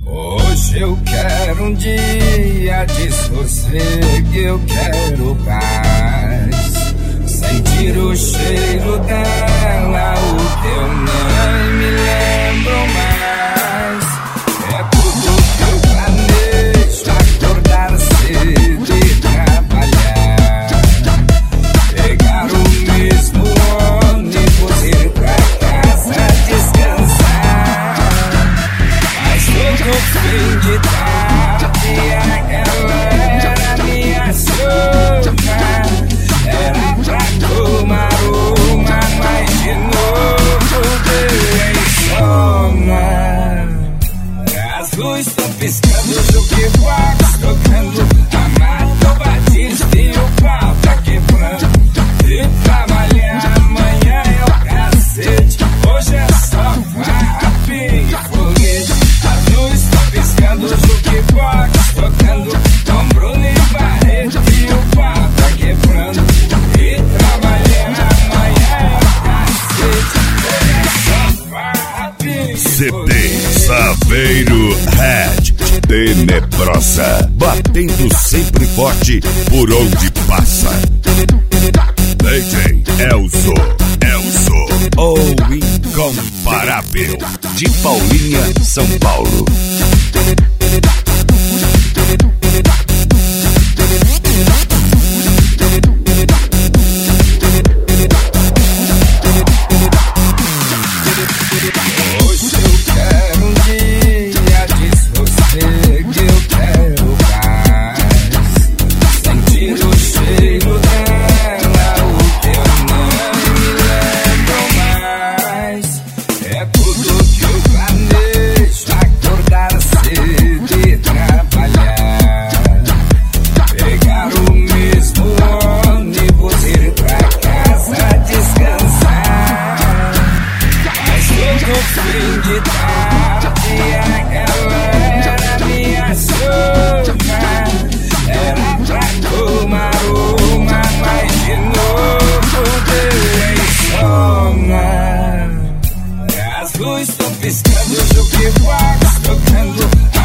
Hoje eu quero um dia de sossego, eu quero paz. Sentir o cheiro dela, o teu nem me lembro mais. É tudo que eu planejo, acordar cedo e trabalhar. Pegar o mesmo ônibus, ir pra casa descansar. Mas todo fim de tarde aquela era minha sopa. Era pra tomar uma, mas de novo deu em soma. As luzes estão piscando, o jukebox tocando, a Mata Batista e o pau tá quebrando. E trabalhar amanhã é o cacete, hoje é só farra, pingue e foguete. As luzes estão piscando, o jukebox tocando, com Bruno e Barreto e o pau tá quebrando. E trabalhar amanhã é o cacete, hoje é só farra, pingue e CD foguete. Saveiro Red Tenebrosa, batendo sempre forte por onde passa. DJ Elzo, o incomparável, de Paulinha, São Paulo. Hoje eu quero um dia de sossego, eu quero paz. Sentir o cheiro dela, o teu não me lembro mais. É tudo que eu planejo, acordar cedo e trabalhar. Pegar o mesmo ônibus, ir pra casa descansar. Mas todo fim de tarde aquela era minha sopa. Era pra tomar uma, mas de novo deu em soma. As luzes estão piscando, o jukebox tocando,